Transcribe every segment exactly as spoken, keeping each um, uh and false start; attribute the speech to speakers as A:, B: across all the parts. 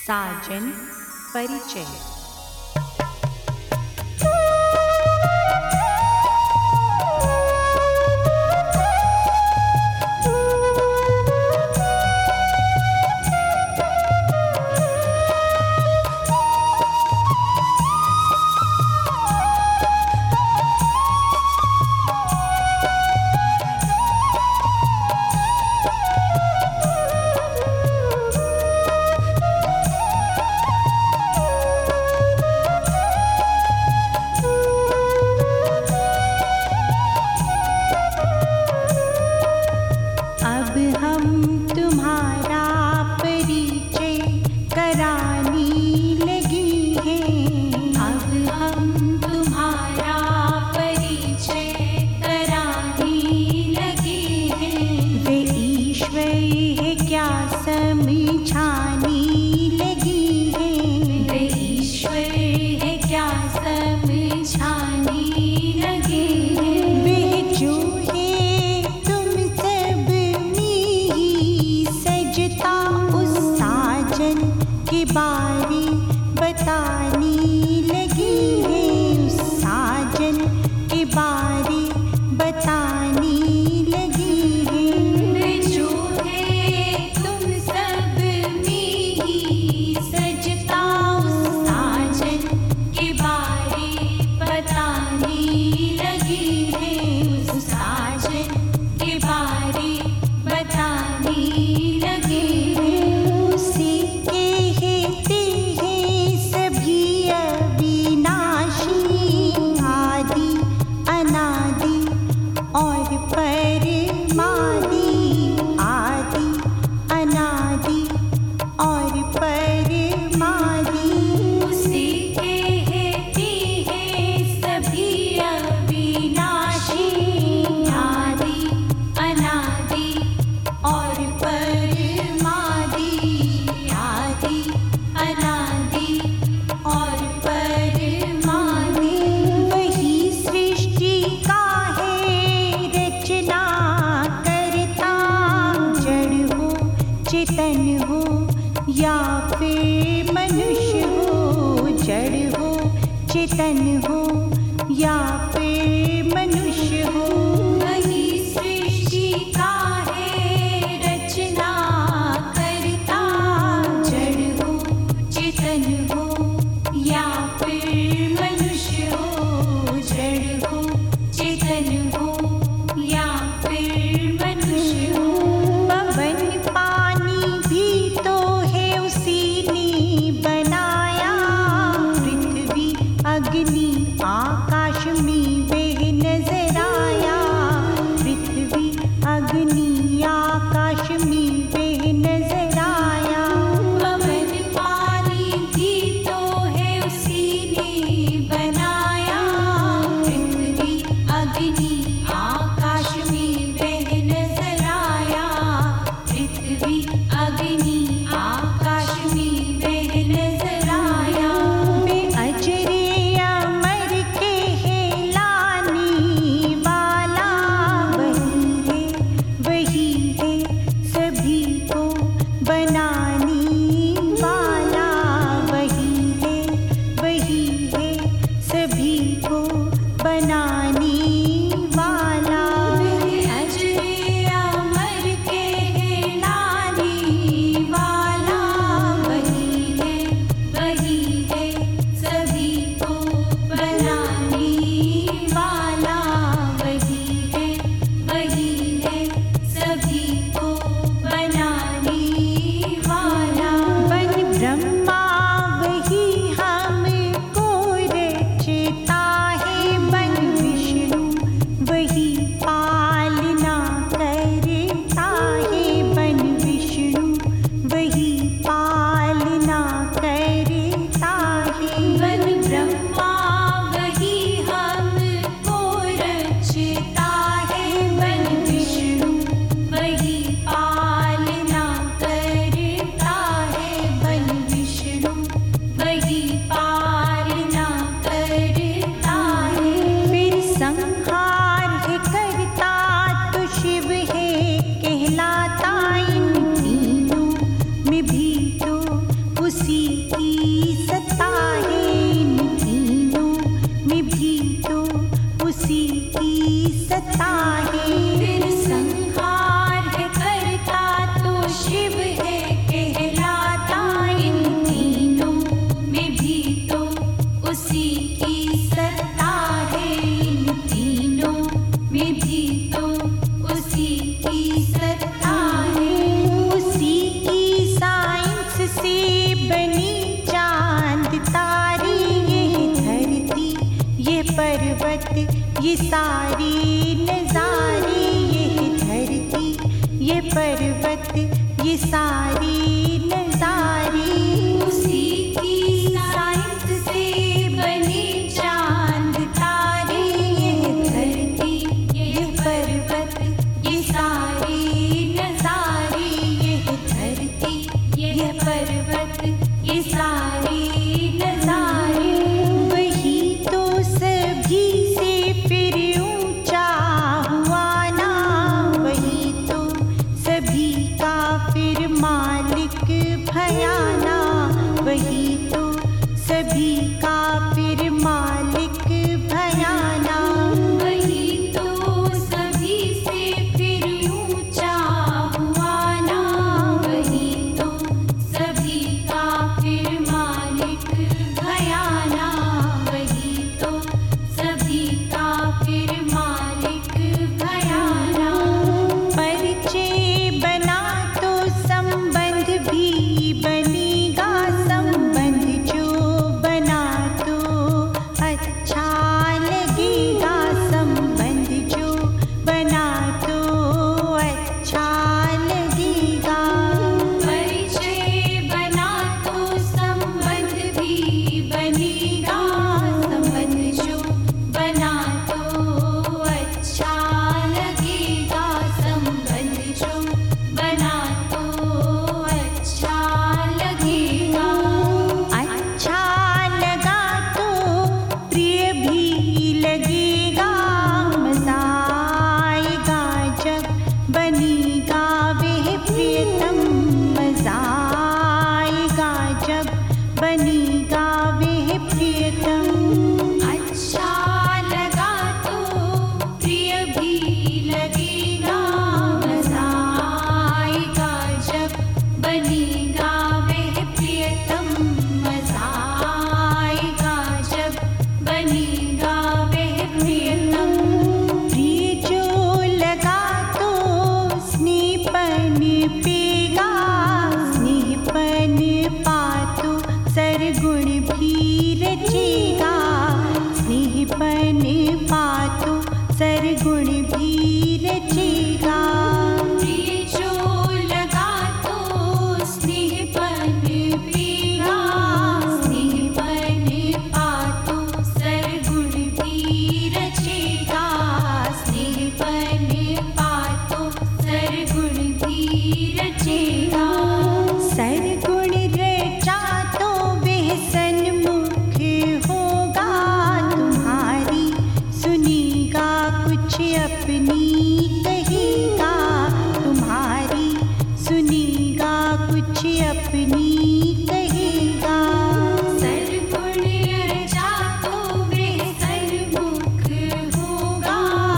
A: साजन परिचय।
B: बारी बताने लगी है, उस साजन की बारी बताने लगी है। जो है तुम सब में ही सजता, उस साजन की बारी बताने लगी है, उस साजन की बारी बताने लगी है। उसी के चेतन हो या फिर मनुष्य हो, जड़ हो चेतन हो या फिर मनुष्य हो, वही सृष्टि का है रचना करता। जड़ हो चेतन हो या फिर मनुष्य हो, जड़ हो चेतन हो या फिर मनुष्य हो। पवन अग्नि आकाश में वह नजर आया, पृथ्वी अग्नि आकाश में वह नजर आया। पवन पानी भी तो है उसी ने बनाया, पृथ्वी अग्नि आकाश में वह नजर आया, पृथ्वी अग्नि आकाश में वह नजर आया। वे अजरे भी तो ये सारी नज़ारे, ये धरती ये पर्वत ये सारी नज़ारे,
C: उसी की साइंस से बने चांद तारे। ये धरती ये पर्वत ये सारे नज़ारे, ये धरती ये पर्वत ये सारे नज़ारे।
B: वही तो सभी से फिर ऊंचा हुआ ना, वही तो सभी का फिर मालिक भयाना, वही तो सभी का फिर मालिक भयाना।
C: वही तो सभी से फिर ऊंचा हुआ ना, वही तो सभी का फिर मालिक भयाना, वही तो सभी का फिर मालिक भयाना।
B: परिचय बना तो संबंध भी बनेगा, संबंध जो बना तो अच्छा लगेगा, संबंध जो बना तो अच्छा लगेगा।
C: परिचय बना तो संबंध भी बनेगा, संबंध जो बना तो अच्छा लगेगा, संबंध जो बना तो अच्छा लगेगा।
B: अच्छा लगा तो प्रिय भी लगेगा, मजा आएगा जब बनेगा वह प्रियतम, मजा आएगा जब बनेगा वह प्रियतम।
C: अच्छा लगा तो प्रिय भी लगेगा, मजा आएगा जब बनेगा वह प्रियतम, मजा आएगा जब बनेगा वह प्रियतम।
B: प्रिय जो लगा तो स्नेहपन पेगा, स्नेहपन पातो सरगुण भी रचेगा, स्नेहपन पातो सरगुण भी रचेगा।
C: प्रिय जो लगा तो स्नेहपन पेगा, स्नेहपन पातो सरगुण भी रचेगा, स्नेहपन पातो सरगुण भी रचेगा।
B: सरगुण रचा तो वह सन्मुख होगा, तुम्हारी सुनेगा कुछ अपनी कहेगा, तुम्हारी सुनेगा कुछ अपनी कहेगा।
C: सरगुण रचा तो वह सन्मुख होगा,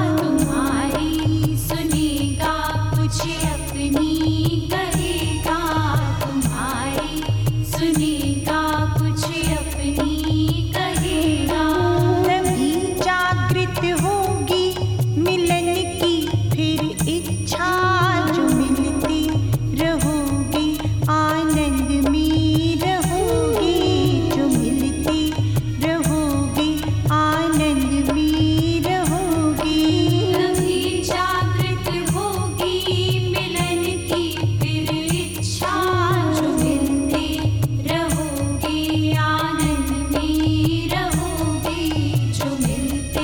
C: तुम्हारी सुनेगा कुछ अपनी कहेगा, तुम्हारी सुनेगा कुछ अपनी कहेगा।
B: तभी जागृत होगी मिलन की फिर इच्छा, जो मिलते रहोगे आनंद में रहोगे, जो मिलते रहोगे आनंद में रहोगे।
C: तभी जागृत होगी मिलन की फिर इच्छा, जो मिलते रहोगे आनंद में रहोगे, जो मिलते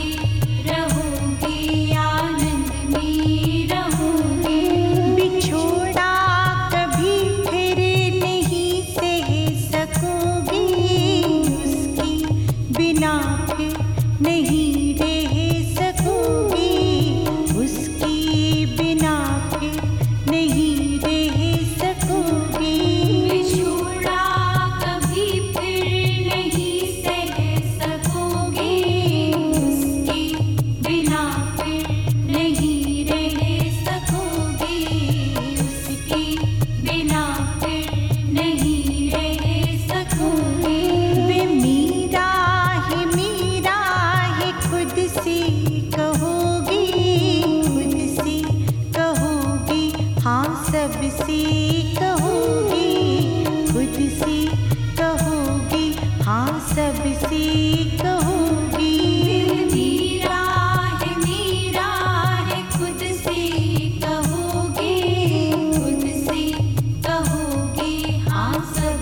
C: रहोगे आनंद में रहोगे।
B: बिछोड़ा कभी फिर नहीं सह सकोगे, उसके बिना फिर नहीं रह सकोगे, उसके बिना फिर नहीं रह सकोगे।
C: बिछोड़ा कभी फिर नहीं सह सकोगे, उसके बिना फिर नहीं रह सकोगे, उसके बिना फिर नहीं रह सकोगे।
B: वे मेरा है मेरा है खुद से कहोगे, खुद से कहोगे हाँ सबसे कहोगे, खुद से कहोगे हाँ सबसे कहोगे।
C: मेरा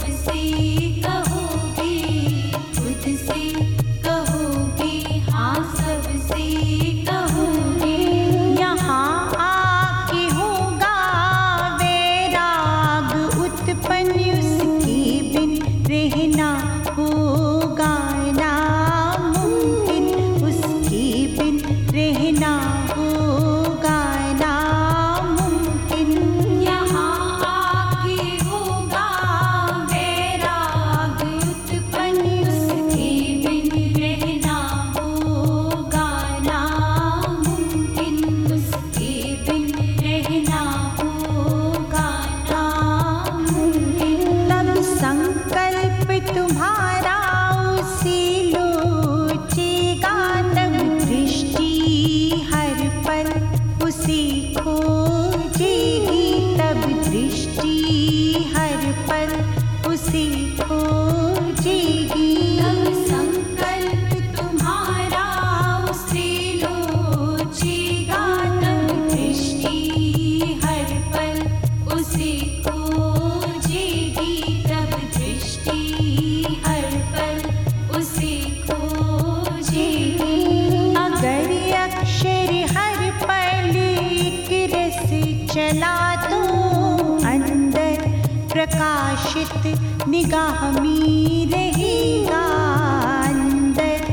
C: सबसे कहोगी, खुद से कहोगी, हाँ सबसे कहोगी।
B: यहाँ आके होगा वैराग उत्पन्न, उसके बिन रहना होगा नामुमकिन, उसके बिन रहना होगा नामुमकिन।
C: यहाँ आके होगा वैराग उत्पन्न, उसके बिन रहना होगा नामुमकिन, उसके बिन रहना होगा नामुमकिन।
B: तब संकल्प तुम्हारा उसी लोचेगा, तब दृष्टि हर पल उसी खोजेगी, तब दृष्टि हर पल उसी खोजेगी।
C: तब संकल्प तुम्हारा उसे लोचेगा, तब दृष्टि हर पल उसे खोजेगी, तब दृष्टि हर पल उसे खोजेगी।
B: अगर अक्षर हर पल एक रस चला तो अंदर प्रकाशित निगाह में रहेगा, अंदर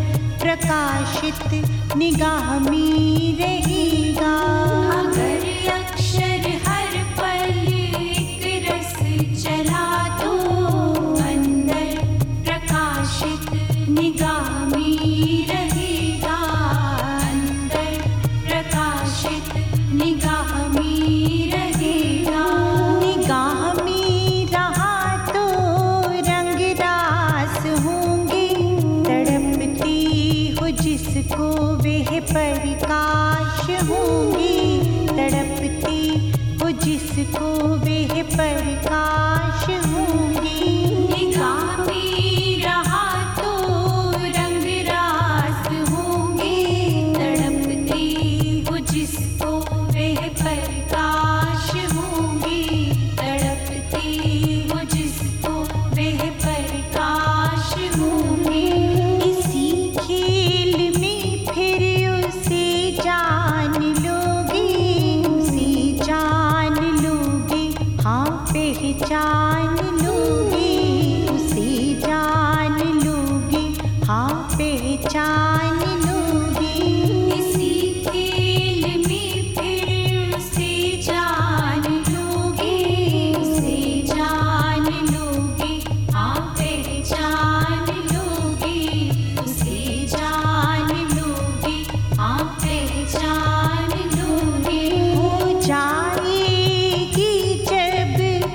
B: प्रकाशित निगाह में रहेगा।
C: अगर अक्षर हर पल एक रस चला तो अंदर प्रकाशित निगाह में रहेगा, अंदर प्रकाशित निगाह में रहेगा।
B: निगाह में रहा तो रंग रास होंगे, तड़पती हो जिसको वह प्रकाश होंगे, तड़पती हो जिसको वह प्रकाश होंगे।
C: निगाह में रहा तो रंग रास होंगे, तड़पती हो जिसको वह प्रकाश होंगे, तड़पती हो जिसको वह प्रकाश होंगे।
B: इसी खेल में फिर उसे जान लोगे, उसे जान लोगे, हाँ पहचान लोगे, उसे जान लोगे, हाँ पहचान लोगे।
C: इसी खेल में फिर उसे जान लोगे, उसे जान लोगे, हाँ पहचान लोगे, उसे जान लोगे, हाँ पहचान लोगे।
B: हो जाएगी जब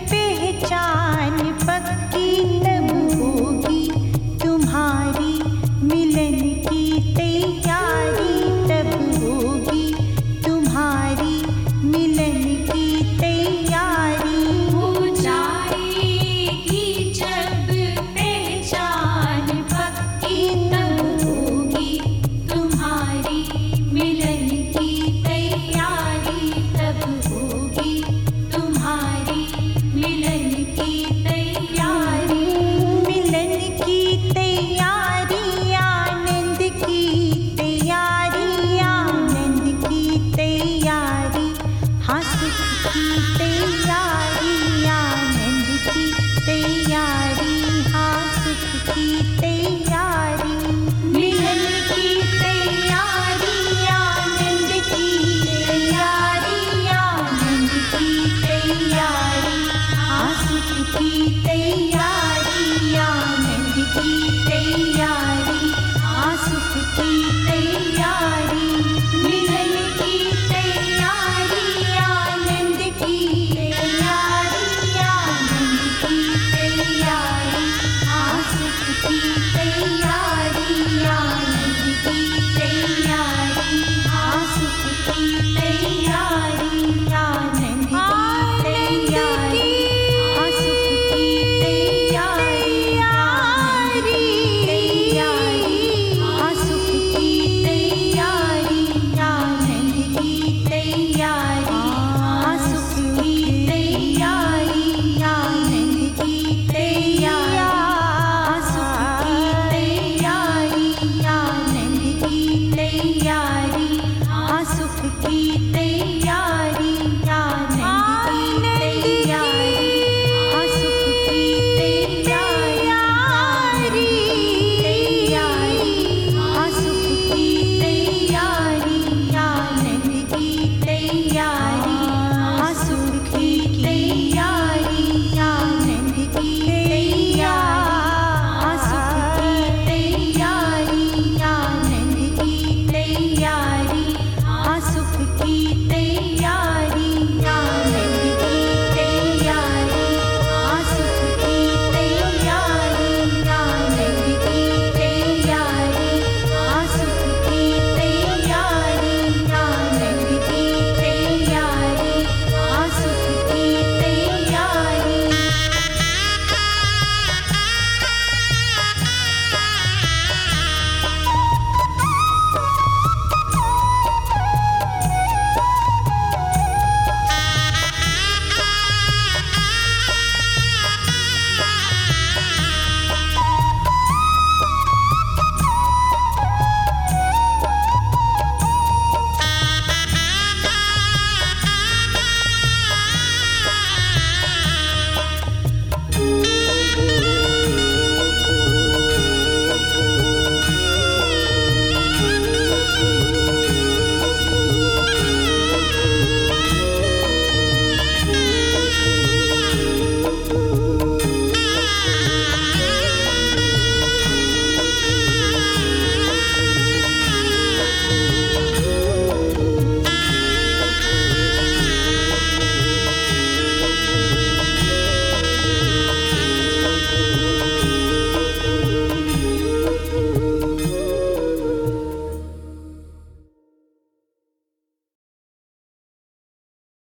B: पहचान पक्की, तब होगी तुम्हारी मिलन की तैयारी, तब होगी तुम्हारी मिलन की तैयारी।
C: हो जाएगी जब पहचान पक्की, तब होगी तुम्हारी मिलन की तैयारी, तब होगी तुम्हारी मिलन की तैयारी।
B: मिलन की तैयारी, आनंद की तैयारी, आनंद की तैयारी, हाँ सुख की तैयारी, आनंद की तैयारी, हाँ सुख की तैयारी।
C: मिलन की तैयारी, आनंद की तैयारी, आनंद की तैयारी, हाँ सुख की तैयारी, आनंद की तैयारी, हाँ सुख की